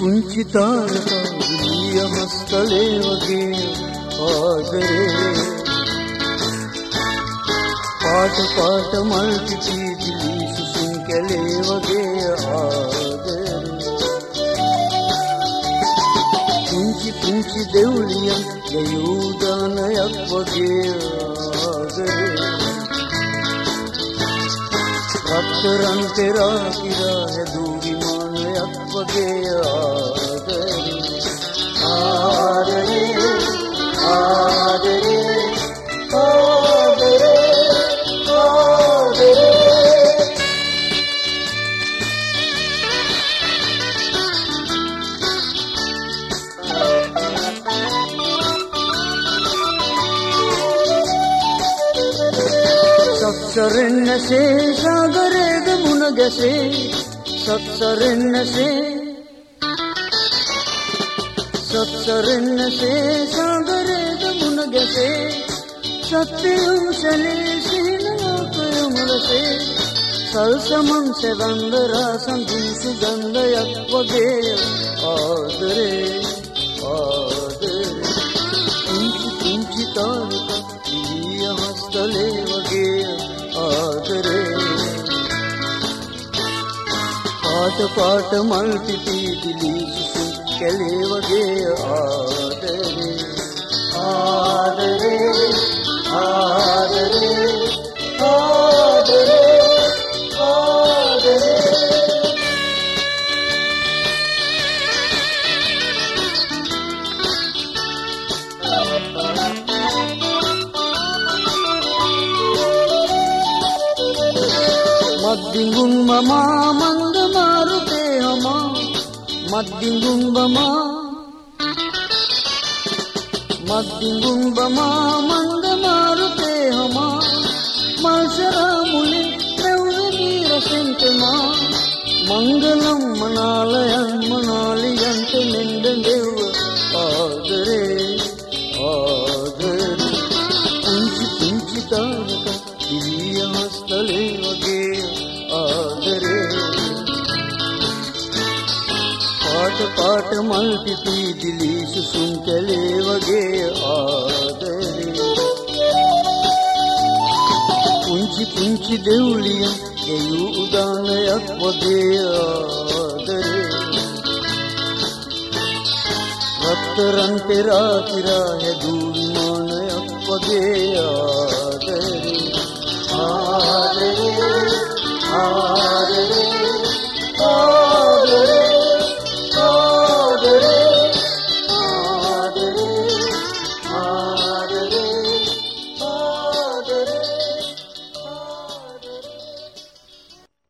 පුංචි තාරකා විලිය මස්තලේ වගේ ආදරේ පාට පාට මල් පිපී දිලි සුසුම් කැලේ වගේ ආදරේ පුංචි පුංචි දෙව්ලියන් යයූ දානයක් වගේ ආදරේ රත්තරන් පෙරා කිරා හැදූ විමානයක් වගේ ආදරේ ආදරේ ආදරේ ආදරේ ආදරේ සත්සරෙන්නසේ සාගරේද මුණ ගැසේ සත්සරෙන්නසේ සාගරේද මුණ ගැසේ සත්‍යයුම් සැලේ සිහිනයකයුම් රසේ සල්සමන් සෙවන්දරා සඳුන් සුගන්ධයක් වගේ ආදරේ ආදරේ පුංචි පුංචි තාරකා විලිය හස්තලේ වගේ ආදරේ පාට පාට මල් පිපී දිලි සුසුම් කැලේ වගේ ආදරේ ආදරේ ආදරේ ආදරේ ආදරේ मद्दिंगुन ममा मंद मारुते हमा मद्दिंगुन बमा मंद मारुते हमा मलसरा मुले प्रवनी रसंतमा मंगलम मनालियंत निंद देव आदरे आदरे पुंची पुंची तारका विलिय हस्तले वगे आदरे पाट पाट मल पिपी दिली सुसुम कले वगे आदरे पुंची पुंची देवलिया ययू उदानයක් वगे आदरे रत्තරන් පෙරා කිරා හැදූ විමානයක් වගේ